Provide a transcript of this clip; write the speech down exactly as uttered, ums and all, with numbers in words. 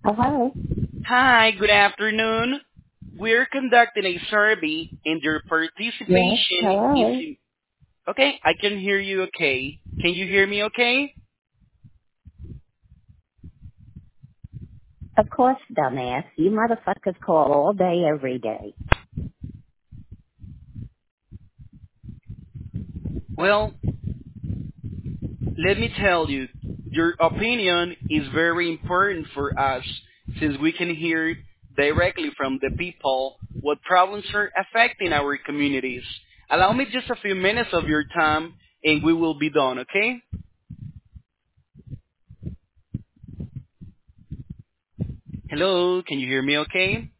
Hello. Hi, good afternoon. We're conducting a survey and your Yes. participation is Hello. in... Okay, I can hear you okay. Can you hear me okay? Of course, dumbass. You motherfuckers call all day, every day. Well, let me tell you, your opinion is very important for us since we can hear directly from the people what problems are affecting our communities. Allow me just a few minutes of your time and we will be done, okay? Hello, can you hear me okay?